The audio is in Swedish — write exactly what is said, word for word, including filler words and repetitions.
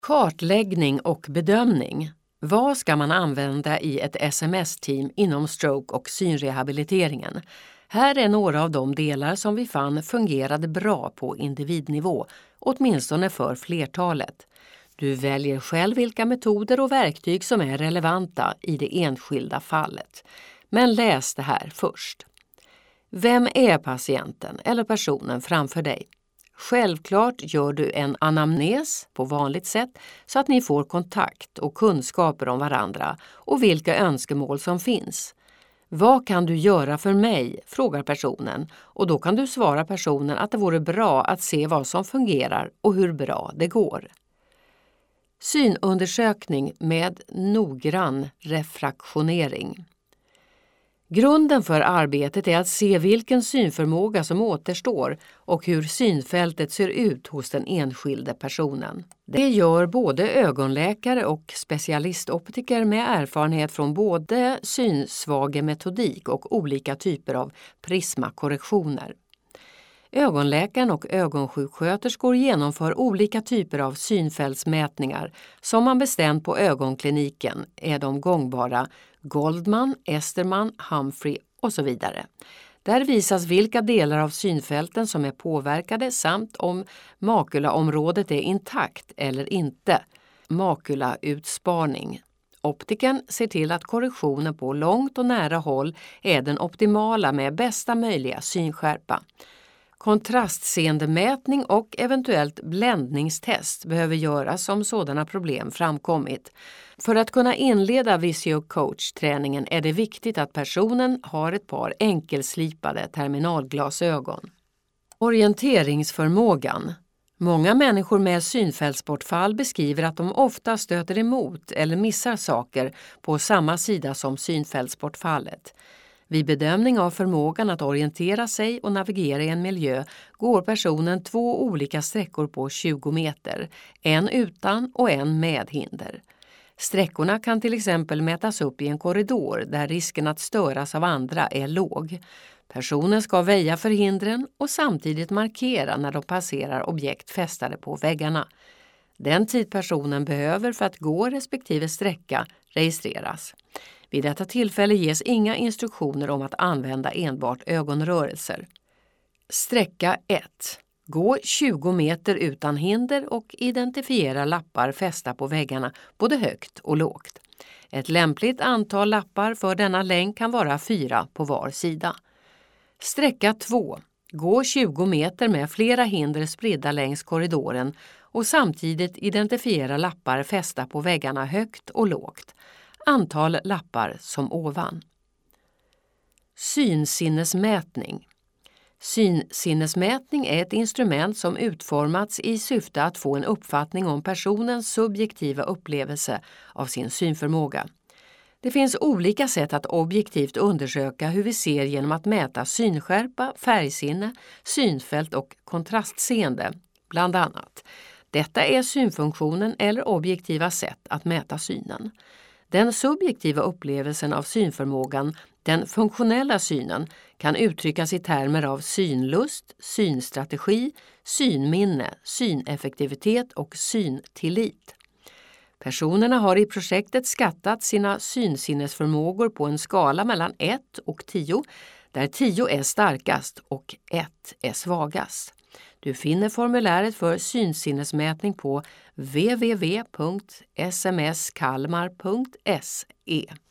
Kartläggning och bedömning. Vad ska man använda i ett S M S-team inom stroke- och synrehabiliteringen? Här är några av de delar som vi fann fungerade bra på individnivå, åtminstone för flertalet. Du väljer själv vilka metoder och verktyg som är relevanta i det enskilda fallet. Men läs det här först. Vem är patienten eller personen framför dig? Självklart gör du en anamnes på vanligt sätt så att ni får kontakt och kunskaper om varandra och vilka önskemål som finns. Vad kan du göra för mig? Frågar personen, och då kan du svara personen att det vore bra att se vad som fungerar och hur bra det går. Synundersökning med noggrann refraktionering. Grunden för arbetet är att se vilken synförmåga som återstår och hur synfältet ser ut hos den enskilde personen. Det gör både ögonläkare och specialistoptiker med erfarenhet från både synsvagemetodik och olika typer av prismakorrektioner. Ögonläkaren och ögonsjuksköterskor genomför olika typer av synfältsmätningar som man bestämt på ögonkliniken är de gångbara Goldman, Esterman, Humphrey och så vidare. Där visas vilka delar av synfälten som är påverkade samt om makulaområdet är intakt eller inte. Makulautsparning. Optiken ser till att korrektionen på långt och nära håll är den optimala med bästa möjliga synskärpa. Kontrastseendemätning och eventuellt bländningstest behöver göras om sådana problem framkommit. För att kunna inleda Visio Coach-träningen är det viktigt att personen har ett par enkelslipade terminalglasögon. Orienteringsförmågan. Många människor med synfältsbortfall beskriver att de ofta stöter emot eller missar saker på samma sida som synfältsbortfallet. Vid bedömning av förmågan att orientera sig och navigera i en miljö går personen två olika sträckor på tjugo meter, en utan och en med hinder. Sträckorna kan till exempel mätas upp i en korridor där risken att störas av andra är låg. Personen ska väja för hindren och samtidigt markera när de passerar objekt fästade på väggarna. Den tid personen behöver för att gå respektive sträcka registreras. Vid detta tillfälle ges inga instruktioner om att använda enbart ögonrörelser. Sträcka ett. Gå tjugo meter utan hinder och identifiera lappar fästa på väggarna både högt och lågt. Ett lämpligt antal lappar för denna längd kan vara fyra på var sida. Sträcka två. Gå tjugo meter med flera hinder spridda längs korridoren och samtidigt identifiera lappar fästa på väggarna högt och lågt. Antal lappar som ovan. Synsinnesmätning. Synsinnesmätning är ett instrument som utformats i syfte att få en uppfattning om personens subjektiva upplevelse av sin synförmåga. Det finns olika sätt att objektivt undersöka hur vi ser genom att mäta synskärpa, färgsinne, synfält och kontrastseende, bland annat. Detta är synfunktionen eller objektiva sätt att mäta synen. Den subjektiva upplevelsen av synförmågan, den funktionella synen, kan uttryckas i termer av synlust, synstrategi, synminne, syneffektivitet och syntillit. Personerna har i projektet skattat sina synsinnesförmågor på en skala mellan ett och tio, där tio är starkast och ett är svagast. Du finner formuläret för synsinnesmätning på w w w punkt s m s kalmar punkt s e.